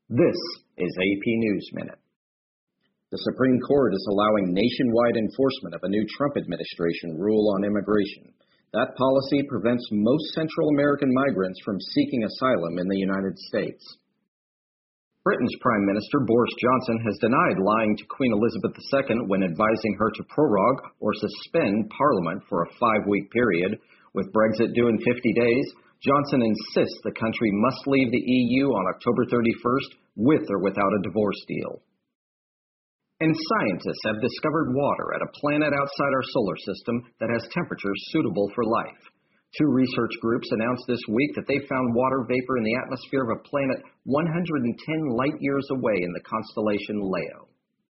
This is AP News Minute. The Supreme Court is allowing nationwide enforcement of a new Trump administration rule on immigration. That policy prevents most Central American migrants from seeking asylum in the United States. Britain's Prime Minister Boris Johnson has denied lying to Queen Elizabeth II when advising her to prorogue or suspend Parliament for a 5-week period. With Brexit due in 50 days, Johnson insists the country must leave the EU on October 31st with or without a divorce deal. And scientists have discovered water at a planet outside our solar system that has temperatures suitable for life. 2 research groups announced this week that they found water vapor in the atmosphere of a planet 110 light years away in the constellation Leo.